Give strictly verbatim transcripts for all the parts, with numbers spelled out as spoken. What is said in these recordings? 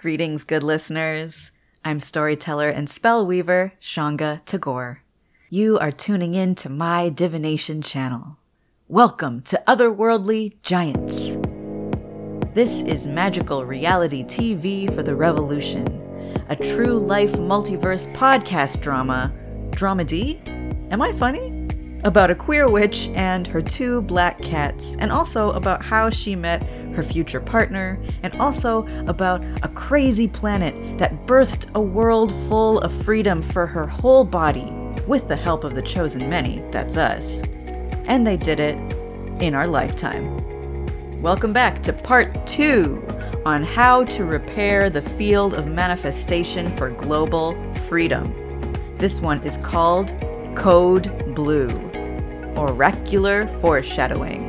Greetings, good listeners. I'm storyteller and spellweaver Shanga Tagore. You are tuning in to my divination channel. Welcome to Otherworldly Giants. This is magical reality T V for the revolution, a true life multiverse podcast drama, dramedy? Am I funny? About a queer witch and her two black cats, and also about how she met her future partner, and also about a crazy planet that birthed a world full of freedom for her whole body, with the help of the chosen many, that's us. And they did it in our lifetime. Welcome back to part two on how to repair the field of manifestation for global freedom. This one is called Code Blue, Oracular Foreshadowing.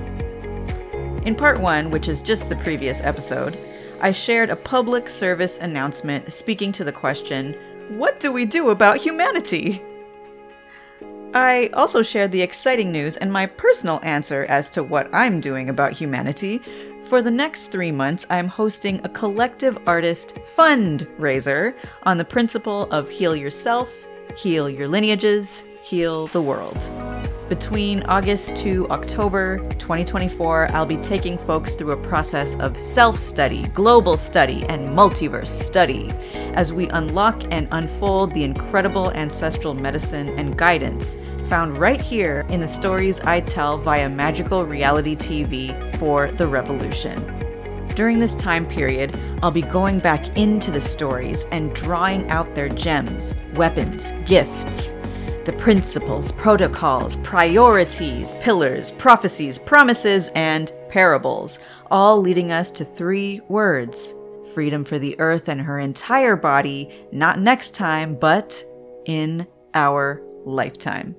In part one, which is just the previous episode, I shared a public service announcement speaking to the question, what do we do about humanity? I also shared the exciting news and my personal answer as to what I'm doing about humanity. For the next three months, I'm hosting a collective artist fundraiser on the principle of heal yourself, heal your lineages, heal the world. Between August to October twenty twenty-four, I'll be taking folks through a process of self-study, global study, and multiverse study as we unlock and unfold the incredible ancestral medicine and guidance found right here in the stories I tell via magical reality T V for the revolution. During this time period, I'll be going back into the stories and drawing out their gems, weapons, gifts, the principles, protocols, priorities, pillars, prophecies, promises, and parables, all leading us to three words: freedom for the earth and her entire body, not next time, but in our lifetime.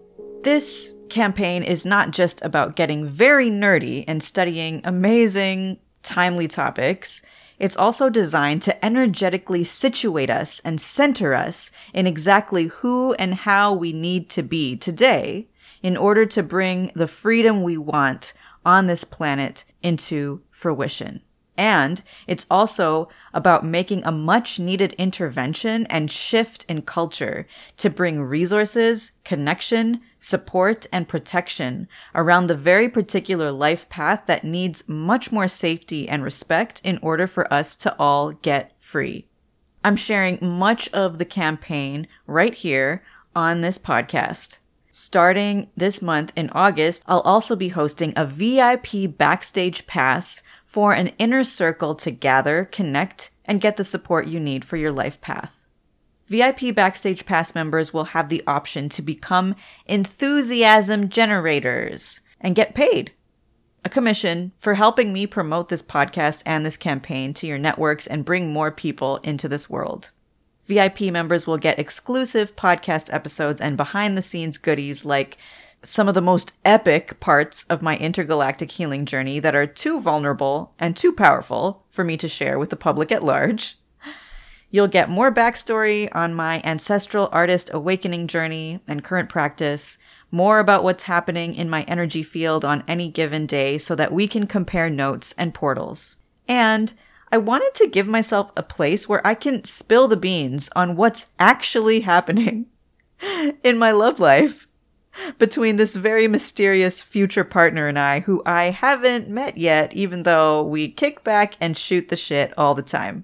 This campaign is not just about getting very nerdy and studying amazing, timely topics. It's also designed to energetically situate us and center us in exactly who and how we need to be today in order to bring the freedom we want on this planet into fruition. And it's also about making a much-needed intervention and shift in culture to bring resources, connection, support, and protection around the very particular life path that needs much more safety and respect in order for us to all get free. I'm sharing much of the campaign right here on this podcast. Starting this month in August, I'll also be hosting a V I P backstage pass for an inner circle to gather, connect, and get the support you need for your life path. V I P Backstage Pass members will have the option to become enthusiasm generators and get paid a commission for helping me promote this podcast and this campaign to your networks and bring more people into this world. V I P members will get exclusive podcast episodes and behind-the-scenes goodies like some of the most epic parts of my intergalactic healing journey that are too vulnerable and too powerful for me to share with the public at large. You'll get more backstory on my ancestral artist awakening journey and current practice, more about what's happening in my energy field on any given day so that we can compare notes and portals. And I wanted to give myself a place where I can spill the beans on what's actually happening in my love life between this very mysterious future partner and I, who I haven't met yet, even though we kick back and shoot the shit all the time.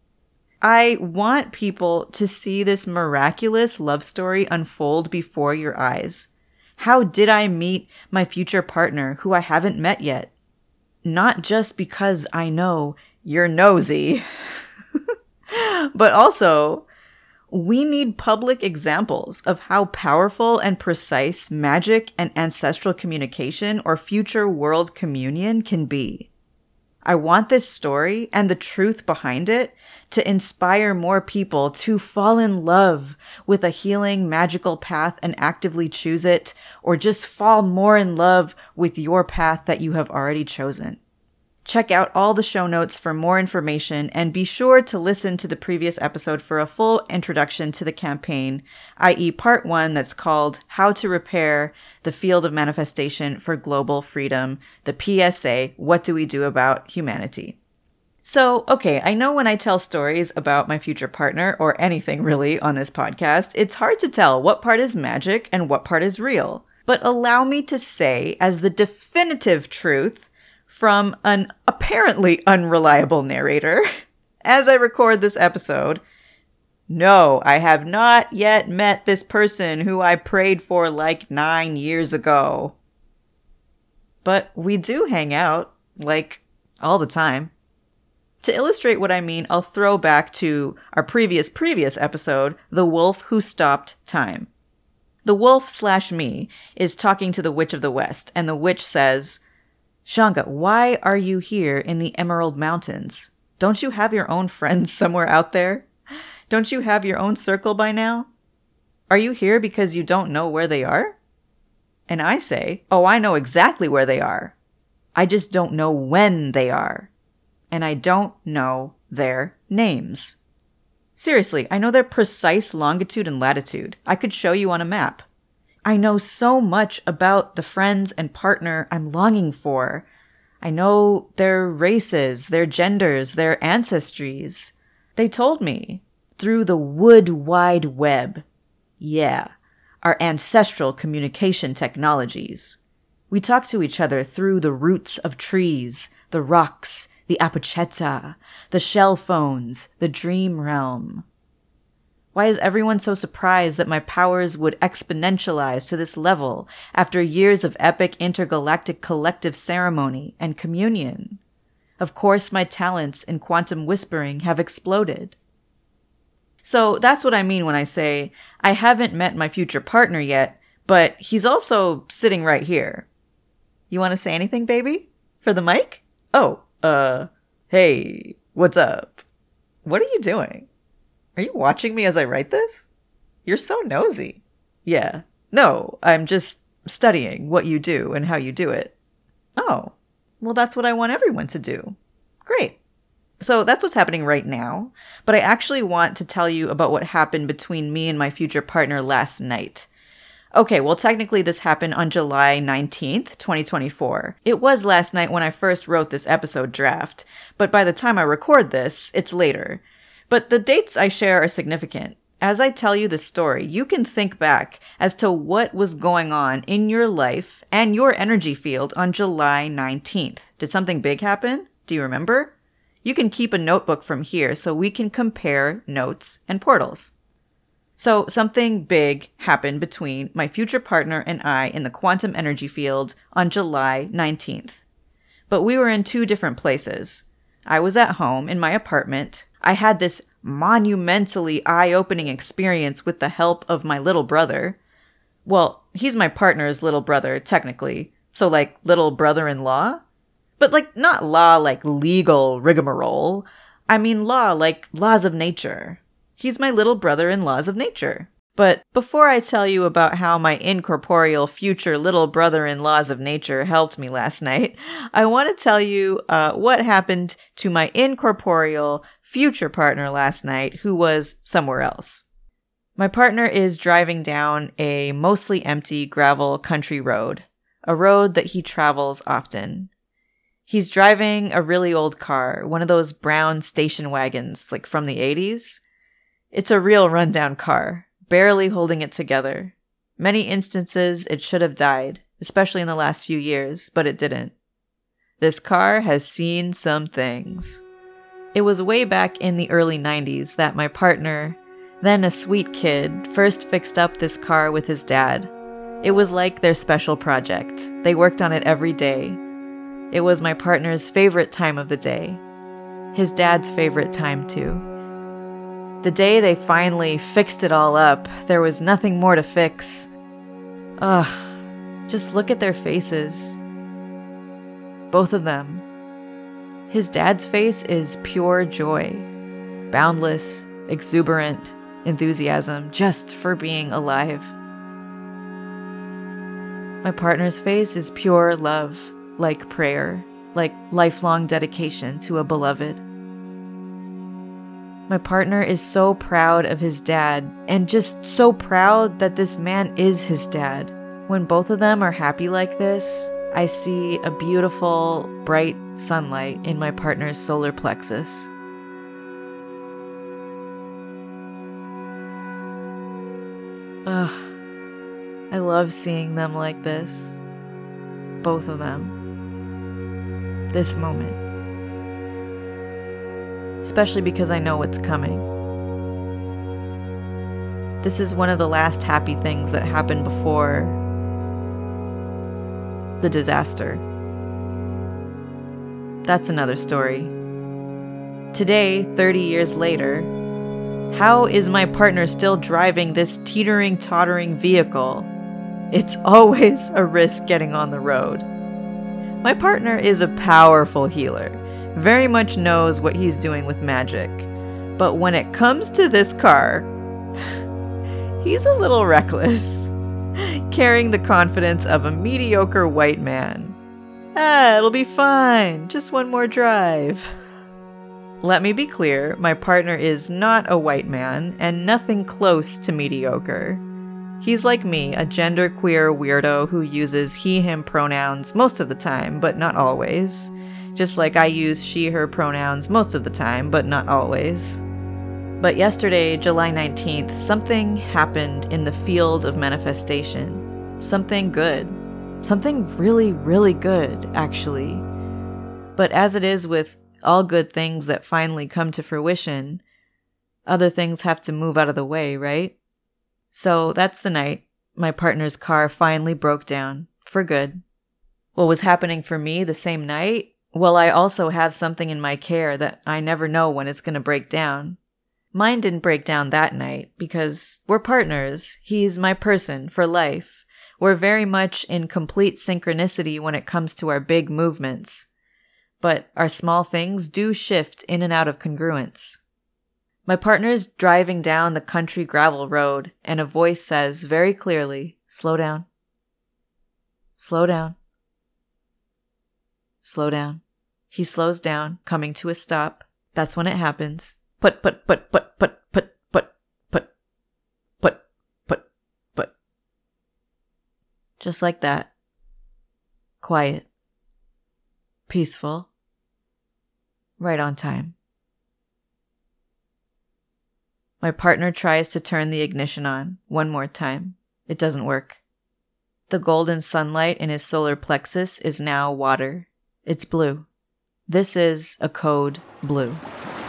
I want people to see this miraculous love story unfold before your eyes. How did I meet my future partner who I haven't met yet? Not just because I know you're nosy, but also we need public examples of how powerful and precise magic and ancestral communication or future world communion can be. I want this story and the truth behind it to inspire more people to fall in love with a healing, magical path and actively choose it, or just fall more in love with your path that you have already chosen. Check out all the show notes for more information and be sure to listen to the previous episode for a full introduction to the campaign, that is part one that's called How to Repair the Field of Manifestation for Global Freedom, the P S A, What Do We Do About Humanity? So, okay, I know when I tell stories about my future partner, or anything really on this podcast, it's hard to tell what part is magic and what part is real. But allow me to say, as the definitive truth from an apparently unreliable narrator, as I record this episode, no, I have not yet met this person who I prayed for like nine years ago. But we do hang out, like, all the time. To illustrate what I mean, I'll throw back to our previous previous episode, The Wolf Who Stopped Time. The wolf slash me is talking to the Witch of the West, and the witch says, "Shanga, why are you here in the Emerald Mountains? Don't you have your own friends somewhere out there? Don't you have your own circle by now? Are you here because you don't know where they are?" And I say, "Oh, I know exactly where they are. I just don't know when they are. And I don't know their names. Seriously, I know their precise longitude and latitude. I could show you on a map. I know so much about the friends and partner I'm longing for. I know their races, their genders, their ancestries. They told me through the wood wide web. Yeah, our ancestral communication technologies. We talk to each other through the roots of trees, the rocks, the apocheta, the shell phones, the dream realm. Why is everyone so surprised that my powers would exponentialize to this level after years of epic intergalactic collective ceremony and communion? Of course, my talents in quantum whispering have exploded. So that's what I mean when I say I haven't met my future partner yet, but he's also sitting right here. You want to say anything, baby? For the mic? Oh, uh, hey, what's up? What are you doing? Are you watching me as I write this? You're so nosy. Yeah. No, I'm just studying what you do and how you do it. Oh, well, that's what I want everyone to do. Great. So that's what's happening right now. But I actually want to tell you about what happened between me and my future partner last night. Okay, well, technically this happened on July nineteenth, twenty twenty-four. It was last night when I first wrote this episode draft, but by the time I record this, it's later. But the dates I share are significant. As I tell you the story, you can think back as to what was going on in your life and your energy field on July nineteenth. Did something big happen? Do you remember? You can keep a notebook from here so we can compare notes and portals. So something big happened between my future partner and I in the quantum energy field on July nineteenth. But we were in two different places. I was at home in my apartment. I had this monumentally eye-opening experience with the help of my little brother. Well, he's my partner's little brother, technically. So like little brother-in-law? But like not law like legal rigmarole. I mean law like laws of nature. He's my little brother in laws of nature. But before I tell you about how my incorporeal future little brother in laws of nature helped me last night, I want to tell you uh, what happened to my incorporeal future partner last night who was somewhere else. My partner is driving down a mostly empty gravel country road, a road that he travels often. He's driving a really old car, one of those brown station wagons, like from the eighties. It's a real rundown car, barely holding it together. Many instances it should have died, especially in the last few years, but it didn't. This car has seen some things. It was way back in the early nineties that my partner, then a sweet kid, first fixed up this car with his dad. It was like their special project. They worked on it every day. It was my partner's favorite time of the day. His dad's favorite time, too. The day they finally fixed it all up, there was nothing more to fix. Ugh, just look at their faces. Both of them. His dad's face is pure joy. Boundless, exuberant enthusiasm just for being alive. My partner's face is pure love, like prayer, like lifelong dedication to a beloved. My partner is so proud of his dad, and just so proud that this man is his dad. When both of them are happy like this, I see a beautiful, bright sunlight in my partner's solar plexus. Ugh, I love seeing them like this. Both of them. This moment. Especially because I know what's coming. This is one of the last happy things that happened before the disaster. That's another story. Today, thirty years later, how is my partner still driving this teetering, tottering vehicle? It's always a risk getting on the road. My partner is a powerful healer, very much knows what he's doing with magic. But when it comes to this car, he's a little reckless, carrying the confidence of a mediocre white man. Ah, it'll be fine, just one more drive. Let me be clear, my partner is not a white man, and nothing close to mediocre. He's like me, a genderqueer weirdo who uses he-him pronouns most of the time, but not always. Just like I use she-her pronouns most of the time, but not always. But yesterday, July nineteenth, something happened in the field of manifestation. Something good. Something really, really good, actually. But as it is with all good things that finally come to fruition, other things have to move out of the way, right? So that's the night my partner's car finally broke down, for good. What was happening for me the same night? Well, I also have something in my care that I never know when it's going to break down. Mine didn't break down that night because we're partners. He's my person for life. We're very much in complete synchronicity when it comes to our big movements. But our small things do shift in and out of congruence. My partner's driving down the country gravel road, and a voice says very clearly, "Slow down. Slow down. Slow down." He slows down, coming to a stop. That's when it happens. Put, put, put, put, put, put, put, put, put, put, put. Just like that. Quiet. Peaceful. Right on time. My partner tries to turn the ignition on one more time. It doesn't work. The golden sunlight in his solar plexus is now water. It's blue. This is a code blue.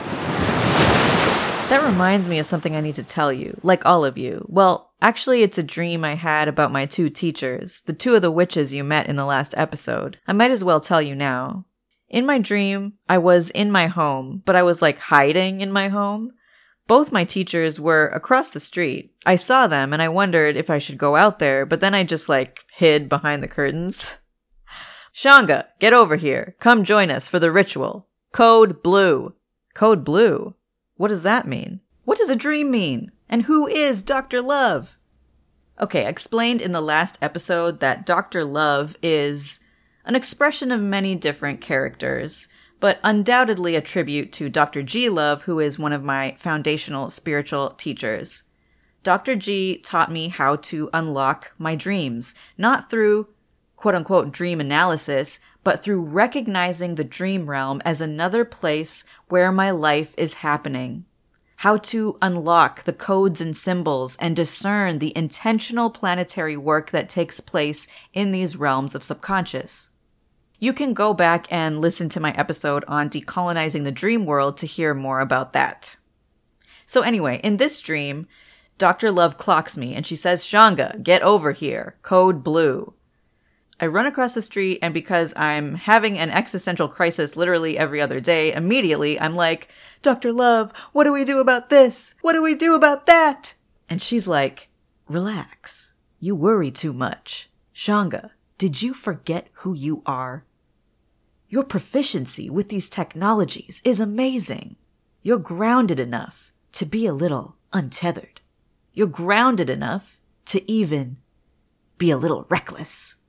That reminds me of something I need to tell you, like all of you. Well, actually it's a dream I had about my two teachers, the two of the witches you met in the last episode. I might as well tell you now. In my dream, I was in my home, but I was like hiding in my home. Both my teachers were across the street. I saw them and I wondered if I should go out there, but then I just like hid behind the curtains. Shanga, get over here. Come join us for the ritual. Code blue. Code blue? What does that mean? What does a dream mean? And who is Doctor Love? Okay, I explained in the last episode that Doctor Love is an expression of many different characters, but undoubtedly a tribute to Doctor G Love, who is one of my foundational spiritual teachers. Doctor G taught me how to unlock my dreams, not through quote-unquote dream analysis, but through recognizing the dream realm as another place where my life is happening. How to unlock the codes and symbols and discern the intentional planetary work that takes place in these realms of subconscious. You can go back and listen to my episode on decolonizing the dream world to hear more about that. So anyway, in this dream, Doctor Love clocks me and she says, "Shanga, get over here. Code blue." I run across the street, and because I'm having an existential crisis literally every other day, immediately I'm like, "Doctor Love, what do we do about this? What do we do about that?" And she's like, "Relax. You worry too much. Shanga, did you forget who you are? Your proficiency with these technologies is amazing. You're grounded enough to be a little untethered. You're grounded enough to even be a little reckless.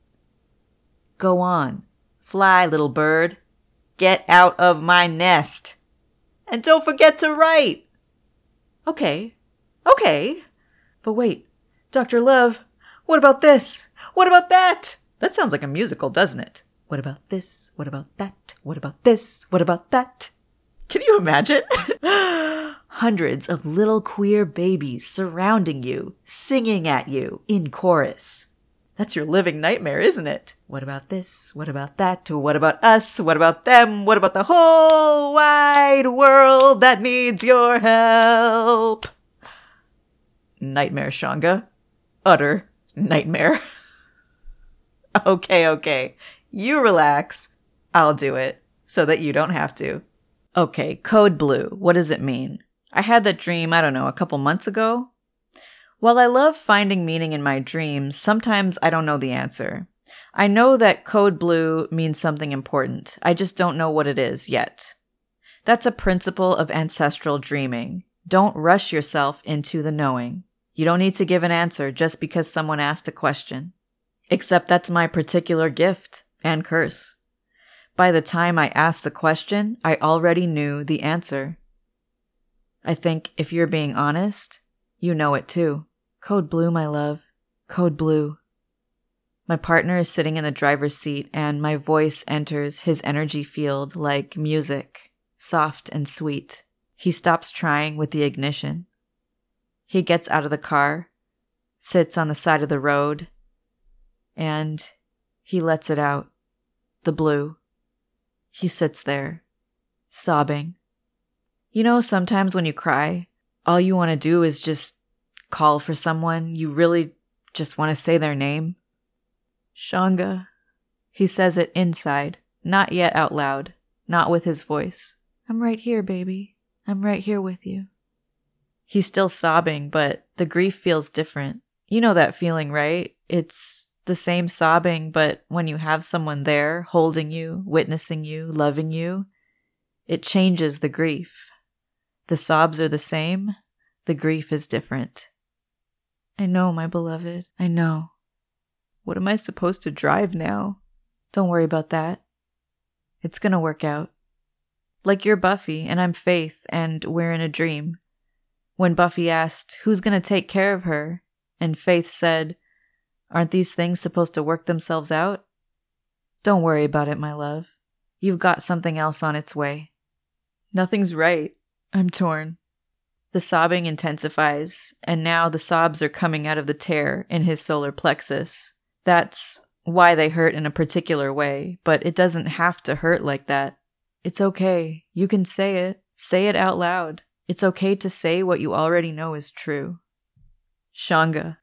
Go on. Fly, little bird. Get out of my nest. And don't forget to write." Okay. Okay. But wait, Doctor Love, what about this? What about that? That sounds like a musical, doesn't it? What about this? What about that? What about this? What about that? Can you imagine? Hundreds of little queer babies surrounding you, singing at you in chorus. That's your living nightmare, isn't it? What about this? What about that? What about us? What about them? What about the whole wide world that needs your help? Nightmare, Shanga. Utter nightmare. Okay, okay. You relax. I'll do it so that you don't have to. Okay, code blue. What does it mean? I had that dream, I don't know, a couple months ago. While I love finding meaning in my dreams, sometimes I don't know the answer. I know that code blue means something important. I just don't know what it is yet. That's a principle of ancestral dreaming. Don't rush yourself into the knowing. You don't need to give an answer just because someone asked a question. Except that's my particular gift and curse. By the time I asked the question, I already knew the answer. I think if you're being honest, you know it too. Code blue, my love. Code blue. My partner is sitting in the driver's seat and my voice enters his energy field like music, soft and sweet. He stops trying with the ignition. He gets out of the car, sits on the side of the road, and he lets it out. The blue. He sits there, sobbing. You know, sometimes when you cry, all you want to do is just call for someone. You really just want to say their name. Shanga. He says it inside, not yet out loud, not with his voice. I'm right here, baby. I'm right here with you. He's still sobbing, but the grief feels different. You know that feeling, right? It's the same sobbing, but when you have someone there, holding you, witnessing you, loving you, it changes the grief. The sobs are the same, the grief is different. I know, my beloved, I know. What am I supposed to drive now? Don't worry about that. It's gonna work out. Like you're Buffy, and I'm Faith, and we're in a dream. When Buffy asked, who's gonna take care of her? And Faith said, aren't these things supposed to work themselves out? Don't worry about it, my love. You've got something else on its way. Nothing's right. I'm torn. The sobbing intensifies, and now the sobs are coming out of the tear in his solar plexus. That's why they hurt in a particular way, but it doesn't have to hurt like that. It's okay. You can say it. Say it out loud. It's okay to say what you already know is true. Shanga.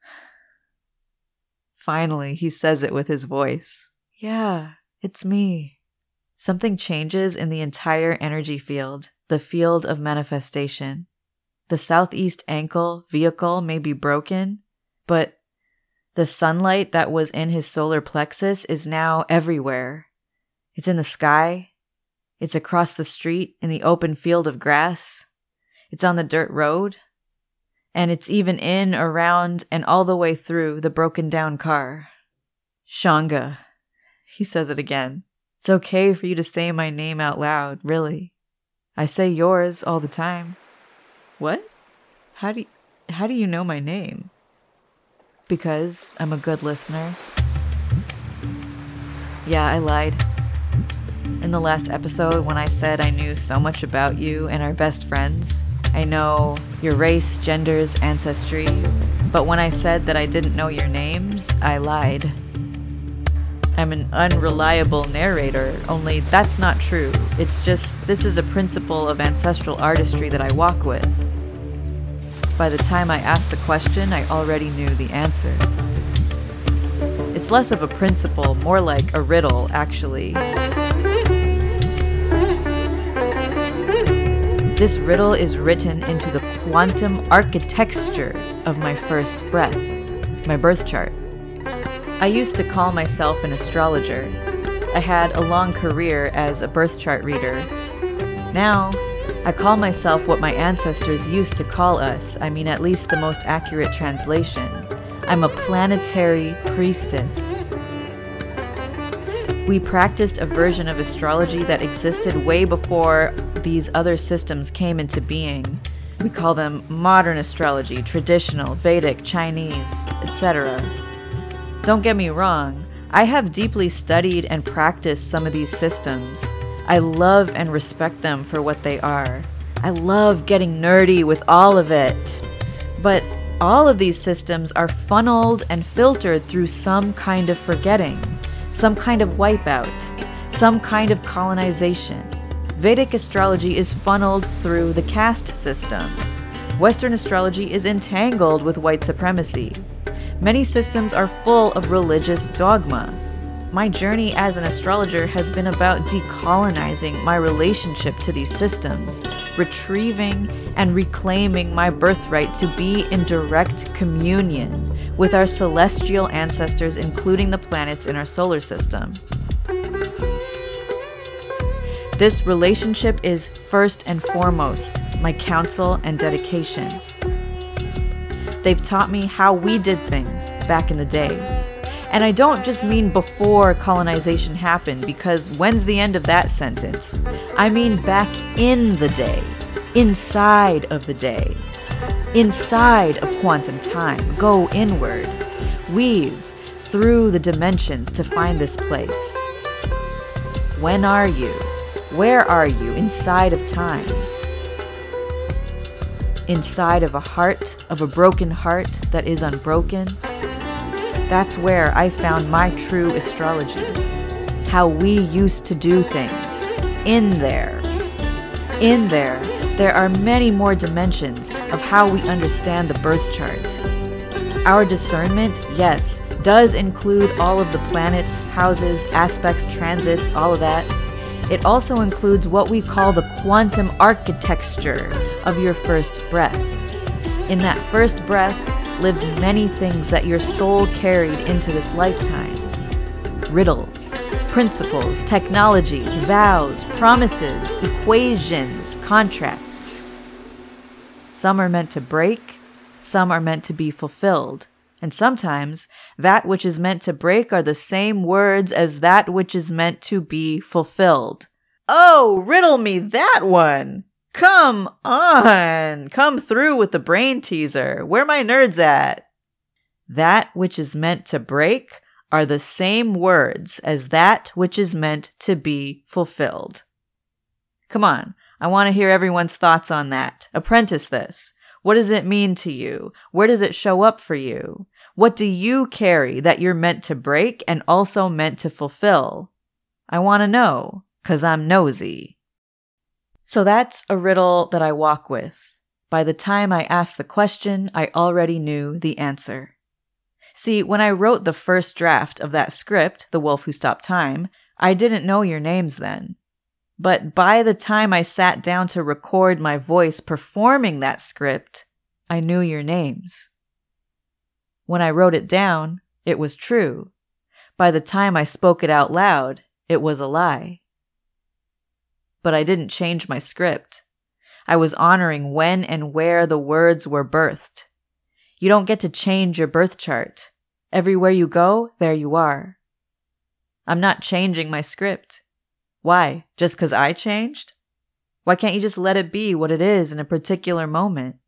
Finally, he says it with his voice. Yeah, it's me. Something changes in the entire energy field, the field of manifestation. The southeast ankle vehicle may be broken, but the sunlight that was in his solar plexus is now everywhere. It's in the sky. It's across the street in the open field of grass. It's on the dirt road. And it's even in, around, and all the way through the broken down car. Shanga. He says it again. It's okay for you to say my name out loud, really. I say yours all the time. What? How do you, how do you know my name? Because I'm a good listener. Yeah, I lied. In the last episode, when I said I knew so much about you and our best friends, I know your race, genders, ancestry, but when I said that I didn't know your names, I lied. I'm an unreliable narrator, only that's not true. It's just, this is a principle of ancestral artistry that I walk with. By the time I asked the question, I already knew the answer. It's less of a principle, more like a riddle, actually. This riddle is written into the quantum architecture of my first breath, my birth chart. I used to call myself an astrologer. I had a long career as a birth chart reader. Now, I call myself what my ancestors used to call us. I mean, at least the most accurate translation. I'm a planetary priestess. We practiced a version of astrology that existed way before these other systems came into being. We call them modern astrology, traditional, Vedic, Chinese, et cetera. Don't get me wrong, I have deeply studied and practiced some of these systems. I love and respect them for what they are. I love getting nerdy with all of it. But all of these systems are funneled and filtered through some kind of forgetting, some kind of wipeout, some kind of colonization. Vedic astrology is funneled through the caste system. Western astrology is entangled with white supremacy. Many systems are full of religious dogma. My journey as an astrologer has been about decolonizing my relationship to these systems, retrieving and reclaiming my birthright to be in direct communion with our celestial ancestors, including the planets in our solar system. This relationship is first and foremost my counsel and dedication. They've taught me how we did things back in the day. And I don't just mean before colonization happened, because when's the end of that sentence? I mean back in the day, inside of the day, inside of quantum time. Go inward, weave through the dimensions to find this place. When are you? Where are you inside of time? Inside of a heart, of a broken heart that is unbroken? That's where I found my true astrology. How we used to do things. In there. In there, there are many more dimensions of how we understand the birth chart. Our discernment, yes, does include all of the planets, houses, aspects, transits, all of that. It also includes what we call the quantum architecture of your first breath. In that first breath lives many things that your soul carried into this lifetime. Riddles, principles, technologies, vows, promises, equations, contracts. Some are meant to break, some are meant to be fulfilled. And sometimes, that which is meant to break are the same words as that which is meant to be fulfilled. Oh, riddle me that one! Come on! Come through with the brain teaser. Where my nerds at? That which is meant to break are the same words as that which is meant to be fulfilled. Come on, I want to hear everyone's thoughts on that. Apprentice this. What does it mean to you? Where does it show up for you? What do you carry that you're meant to break and also meant to fulfill? I want to know, 'cause I'm nosy. So that's a riddle that I walk with. By the time I asked the question, I already knew the answer. See, when I wrote the first draft of that script, The Wolf Who Stopped Time, I didn't know your names then. But by the time I sat down to record my voice performing that script, I knew your names. When I wrote it down, it was true. By the time I spoke it out loud, it was a lie. But I didn't change my script. I was honoring when and where the words were birthed. You don't get to change your birth chart. Everywhere you go, there you are. I'm not changing my script. Why? Just 'cause I changed? Why can't you just let it be what it is in a particular moment?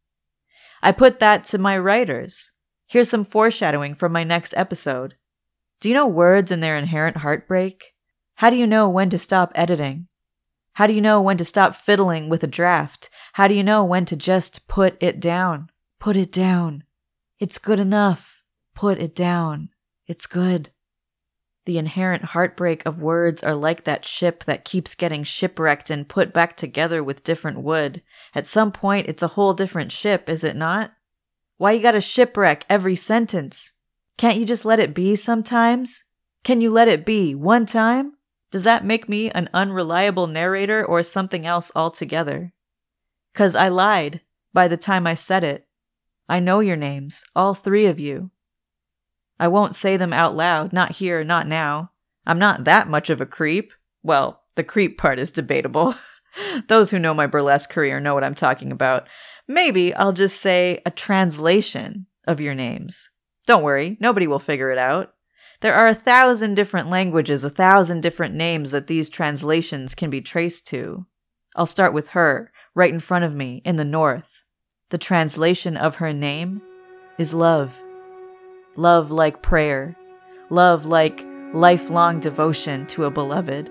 I put that to my writers. Here's some foreshadowing from my next episode. Do you know words and their inherent heartbreak? How do you know when to stop editing? How do you know when to stop fiddling with a draft? How do you know when to just put it down? Put it down. It's good enough. Put it down. It's good. The inherent heartbreak of words are like that ship that keeps getting shipwrecked and put back together with different wood. At some point, it's a whole different ship, is it not? Why you gotta shipwreck every sentence? Can't you just let it be sometimes? Can you let it be one time? Does that make me an unreliable narrator or something else altogether? 'Cause I lied by the time I said it. I know your names, all three of you. I won't say them out loud, not here, not now. I'm not that much of a creep. Well, the creep part is debatable. Those who know my burlesque career know what I'm talking about. Maybe I'll just say a translation of your names. Don't worry, nobody will figure it out. There are a thousand different languages, a thousand different names that these translations can be traced to. I'll start with her, right in front of me, in the north. The translation of her name is love. Love like prayer. love like lifelong devotion to a beloved.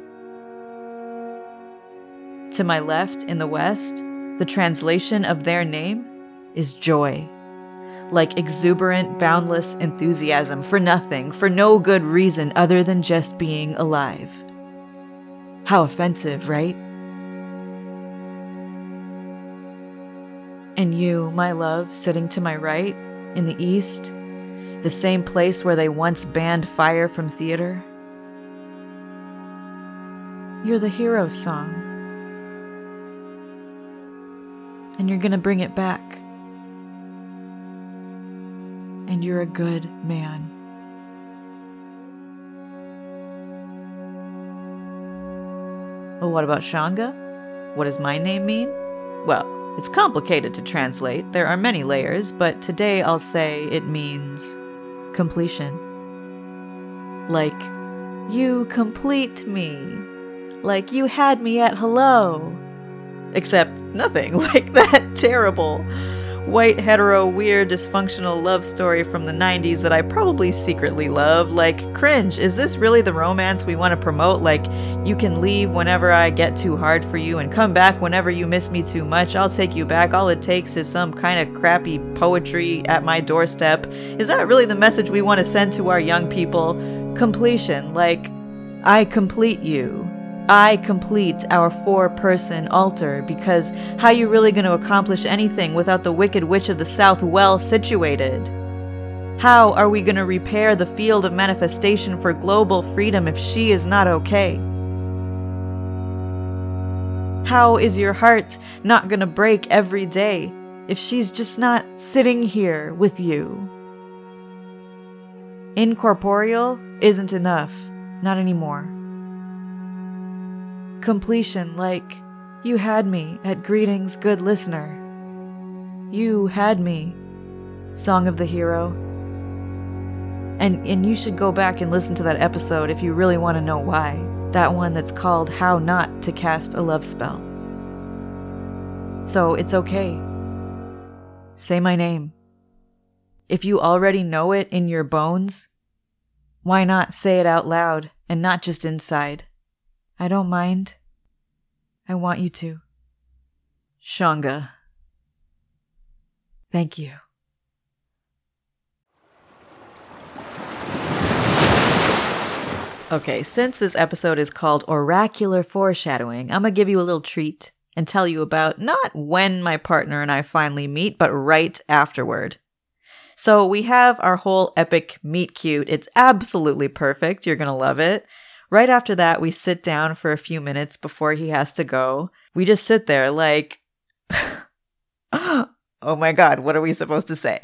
To my left, in the west, the translation of their name is joy. Like exuberant, boundless enthusiasm for nothing, for no good reason other than just being alive. How offensive, right? And you, my love, sitting to my right, in the east, the same place where they once banned fire from theater. You're the hero's song. And you're gonna bring it back. And you're a good man. Well, what about Shanga? What does my name mean? Well, it's complicated to translate. There are many layers, but today I'll say it means completion. Like, you complete me. Like, you had me at hello. Except nothing like that terrible white, hetero, weird, dysfunctional love story from the nineties that I probably secretly love. Like, cringe, is this really the romance we want to promote? Like, you can leave whenever I get too hard for you and come back whenever you miss me too much. I'll take you back. All it takes is some kind of crappy poetry at my doorstep. Is that really the message we want to send to our young people? Completion, like, I complete you. I complete our four-person altar, because how you really going to accomplish anything without the Wicked Witch of the South well situated? How are we going to repair the field of manifestation for global freedom if she is not okay? How is your heart not going to break every day if she's just not sitting here with you? Incorporeal isn't enough. Not anymore. Completion, like, you had me at greetings, good listener. You had me, Song of the Hero. And and you should go back and listen to that episode if you really want to know why. That one that's called How Not to Cast a Love Spell. So it's okay. Say my name. If you already know it in your bones, why not say it out loud and not just inside? I don't mind. I want you to. Shanga. Thank you. Okay, since this episode is called Oracular Foreshadowing, I'm gonna give you a little treat and tell you about not when my partner and I finally meet, but right afterward. So we have our whole epic meet cute. It's absolutely perfect. You're gonna love it. Right after that, we sit down for a few minutes before he has to go. We just sit there like, oh my God, what are we supposed to say?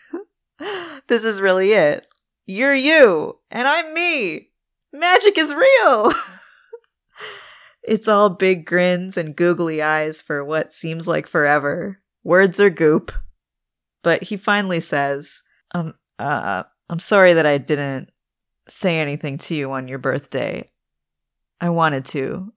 This is really it. You're you, and I'm me. Magic is real. It's all big grins and googly eyes for what seems like forever. Words are goop. But he finally says, um, uh, I'm sorry that I didn't say anything to you on your birthday. I wanted to.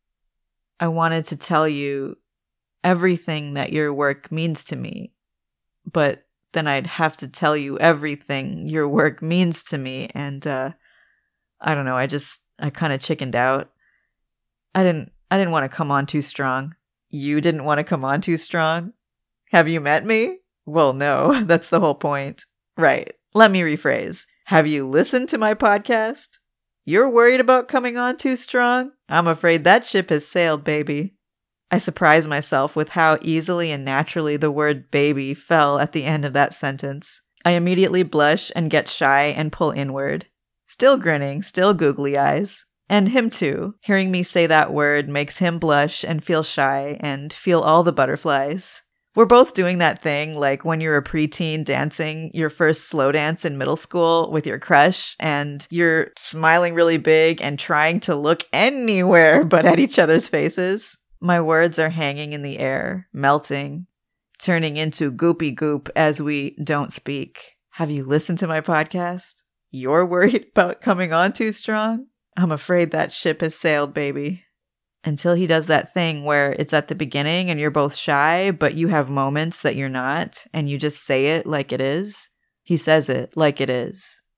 I wanted to tell you everything that your work means to me, but then I'd have to tell you everything your work means to me, and uh, I don't know, I just, I kind of chickened out. I didn't, I didn't want to come on too strong. You didn't want to come on too strong? Have you met me? Well, no, that's the whole point. Right, let me rephrase. Have you listened to my podcast? You're worried about coming on too strong? I'm afraid that ship has sailed, baby. I surprise myself with how easily and naturally the word baby fell at the end of that sentence. I immediately blush and get shy and pull inward. Still grinning, still googly eyes. And him too. Hearing me say that word makes him blush and feel shy and feel all the butterflies. We're both doing that thing like when you're a preteen dancing your first slow dance in middle school with your crush and you're smiling really big and trying to look anywhere but at each other's faces. My words are hanging in the air, melting, turning into goopy goop as we don't speak. Have you listened to my podcast? You're worried about coming on too strong? I'm afraid that ship has sailed, baby. Until he does that thing where it's at the beginning and you're both shy, but you have moments that you're not, and you just say it like it is. He says it like it is.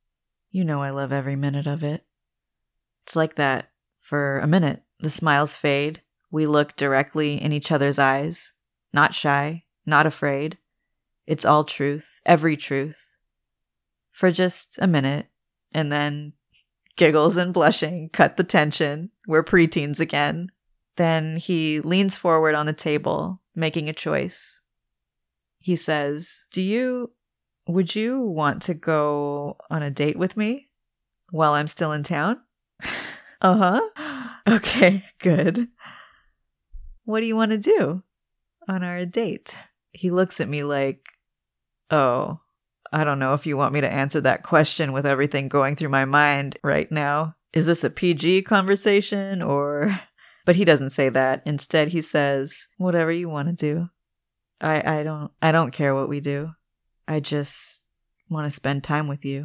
You know I love every minute of it. It's like that for a minute. The smiles fade. We look directly in each other's eyes. Not shy, not afraid. It's all truth, every truth. For just a minute, and then giggles and blushing cut the tension. We're preteens again. Then he leans forward on the table, making a choice. He says, Do you, would you want to go on a date with me while I'm still in town? Uh-huh. Okay, good. What do you want to do on our date? He looks at me like, oh, I don't know if you want me to answer that question with everything going through my mind right now. Is this a P G conversation or... But he doesn't say that. Instead, he says, whatever you want to do. I, I don't, I don't care what we do. I just want to spend time with you.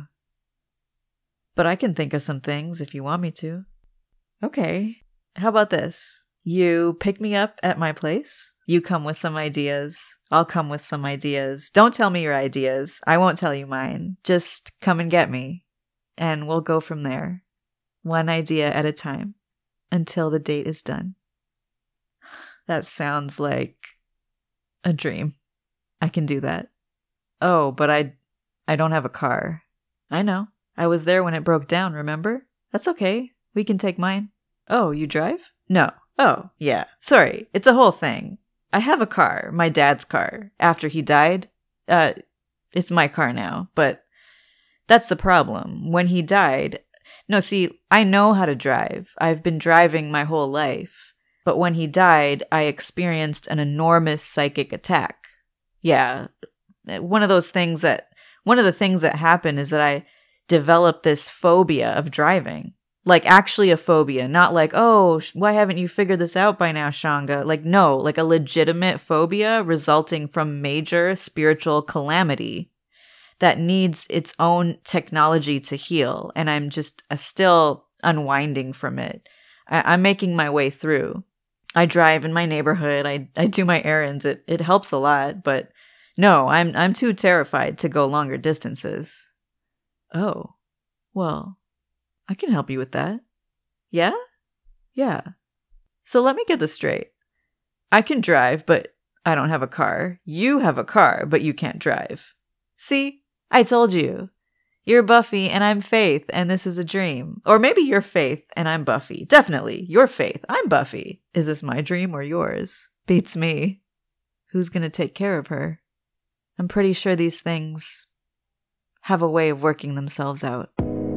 But I can think of some things if you want me to. Okay. How about this? You pick me up at my place. You come with some ideas. I'll come with some ideas. Don't tell me your ideas. I won't tell you mine. Just come and get me. And we'll go from there. One idea at a time. Until the date is done. That sounds like a dream. I can do that. Oh, but I I don't have a car. I know. I was there when it broke down, remember? That's okay. We can take mine. Oh, you drive? No. Oh, yeah. Sorry. It's a whole thing. I have a car, my dad's car. After he died, uh, it's my car now. But that's the problem. When he died... No, see, I know how to drive. I've been driving my whole life. But when he died, I experienced an enormous psychic attack. Yeah, one of those things that, one of the things that happened is that I developed this phobia of driving. Like actually a phobia, not like, oh, why haven't you figured this out by now, Shanga? Like, no, like a legitimate phobia resulting from major spiritual calamity that needs its own technology to heal. And I'm just uh, still unwinding from it. I- I'm making my way through. I drive in my neighborhood. I I do my errands. It it helps a lot. But no, I'm I'm too terrified to go longer distances. Oh, well, I can help you with that. Yeah? Yeah. So let me get this straight. I can drive, but I don't have a car. You have a car, but you can't drive. See? I told you. You're Buffy and I'm Faith and this is a dream. Or maybe you're Faith and I'm Buffy. Definitely. You're Faith. I'm Buffy. Is this my dream or yours? Beats me. Who's gonna take care of her? I'm pretty sure these things have a way of working themselves out.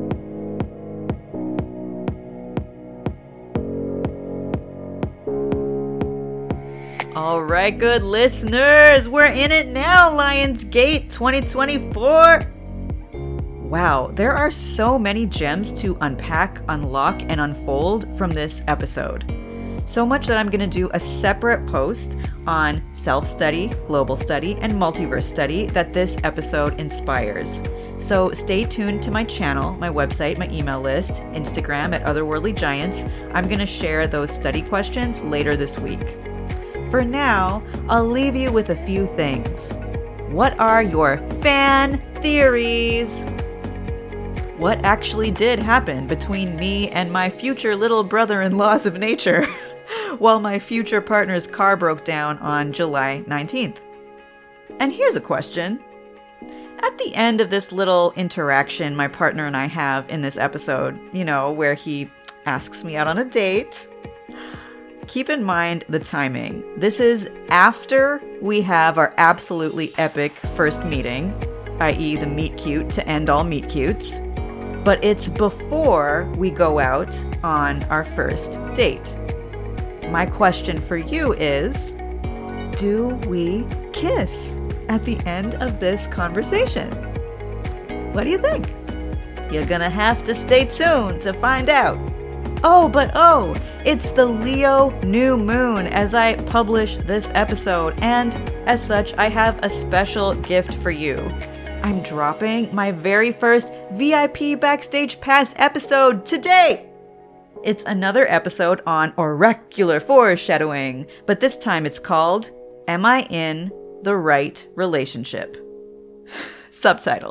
All right, good listeners, we're in it now, Lionsgate twenty twenty-four. Wow, there are so many gems to unpack, unlock, and unfold from this episode. So much that I'm going to do a separate post on self-study, global study, and multiverse study that this episode inspires. So stay tuned to my channel, my website, my email list, Instagram at Otherworldly Giants. I'm going to share those study questions later this week. For now, I'll leave you with a few things. What are your fan theories? What actually did happen between me and my future little brother-in-laws of nature while my future partner's car broke down on July nineteenth? And here's a question. At the end of this little interaction my partner and I have in this episode, you know, where he asks me out on a date, keep in mind the timing. This is after we have our absolutely epic first meeting, that is the meet cute to end all meet cutes. But it's before we go out on our first date. My question for you is, do we kiss at the end of this conversation? What do you think? You're gonna have to stay tuned to find out. Oh, but oh, it's the Leo new moon as I publish this episode, and as such, I have a special gift for you. I'm dropping my very first V I P Backstage Pass episode today! It's another episode on oracular foreshadowing, but this time it's called, Am I in the Right Relationship? Subtitle,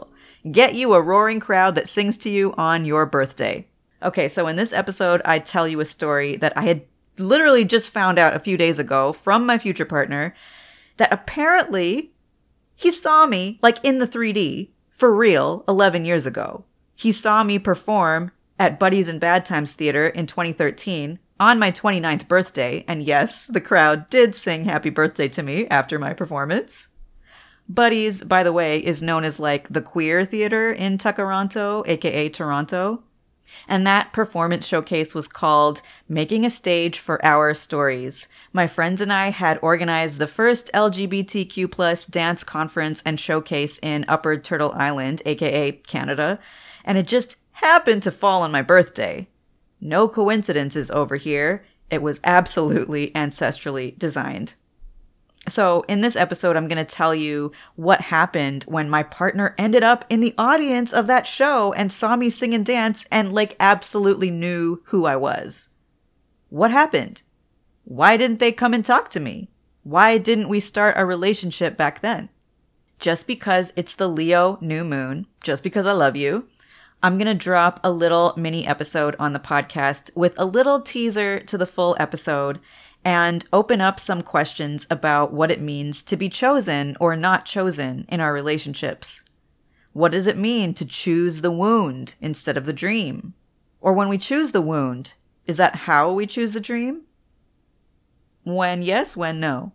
get you a roaring crowd that sings to you on your birthday. Okay, so in this episode, I tell you a story that I had literally just found out a few days ago from my future partner that apparently he saw me, like, in the three D, for real, eleven years ago. He saw me perform at Buddies and Bad Times Theater in twenty thirteen on my twenty-ninth birthday, and yes, the crowd did sing happy birthday to me after my performance. Buddies, by the way, is known as, like, the queer theater in Tkaronto, aka Toronto. And that performance showcase was called Making a Stage for Our Stories. My friends and I had organized the first L G B T Q plus dance conference and showcase in Upper Turtle Island, aka Canada, and it just happened to fall on my birthday. No coincidences over here. It was absolutely ancestrally designed. So in this episode, I'm going to tell you what happened when my partner ended up in the audience of that show and saw me sing and dance and, like, absolutely knew who I was. What happened? Why didn't they come and talk to me? Why didn't we start a relationship back then? Just because it's the Leo new moon, just because I love you, I'm going to drop a little mini episode on the podcast with a little teaser to the full episode and open up some questions about what it means to be chosen or not chosen in our relationships. What does it mean to choose the wound instead of the dream? Or when we choose the wound, is that how we choose the dream? When yes, when no.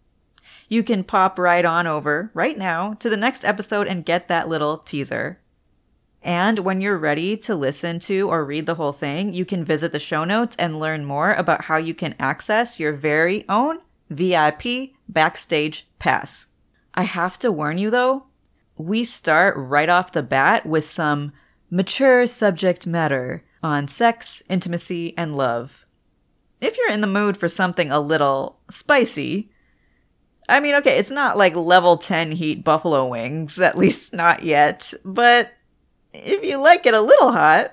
You can pop right on over right now to the next episode and get that little teaser. And when you're ready to listen to or read the whole thing, you can visit the show notes and learn more about how you can access your very own V I P backstage pass. I have to warn you though, we start right off the bat with some mature subject matter on sex, intimacy, and love. If you're in the mood for something a little spicy, I mean, okay, it's not like level ten heat buffalo wings, at least not yet, but if you like it a little hot,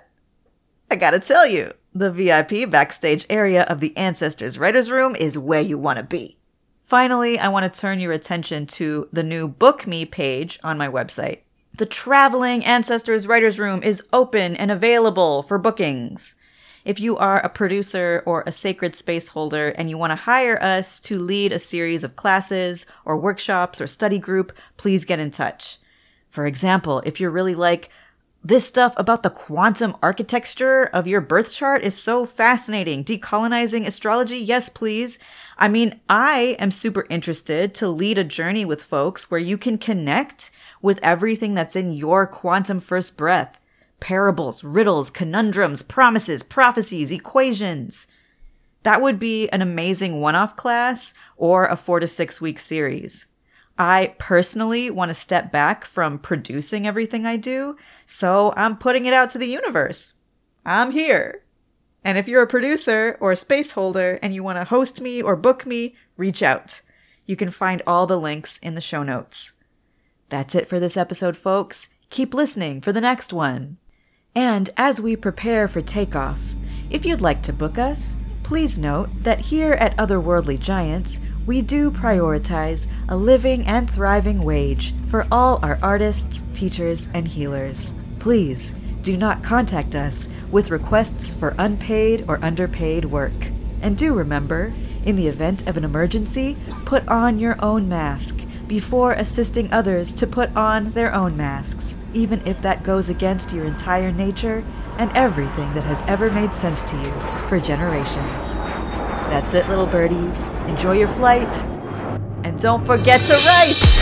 I gotta tell you, the V I P backstage area of the Ancestors Writers Room is where you want to be. Finally, I want to turn your attention to the new Book Me page on my website. The Traveling Ancestors Writers Room is open and available for bookings. If you are a producer or a sacred space holder and you want to hire us to lead a series of classes or workshops or study group, please get in touch. For example, if you're really like, this stuff about the quantum architecture of your birth chart is so fascinating. Decolonizing astrology? Yes, please. I mean, I am super interested to lead a journey with folks where you can connect with everything that's in your quantum first breath. Parables, riddles, conundrums, promises, prophecies, equations. That would be an amazing one-off class or a four to six week series. I personally want to step back from producing everything I do, so I'm putting it out to the universe. I'm here. And if you're a producer or a space holder and you want to host me or book me, reach out. You can find all the links in the show notes. That's it for this episode, folks. Keep listening for the next one. And as we prepare for takeoff, if you'd like to book us, please note that here at Otherworldly Giants, we do prioritize a living and thriving wage for all our artists, teachers, and healers. Please do not contact us with requests for unpaid or underpaid work. And do remember, in the event of an emergency, put on your own mask before assisting others to put on their own masks, even if that goes against your entire nature and everything that has ever made sense to you for generations. That's it, little birdies. Enjoy your flight. And don't forget to write!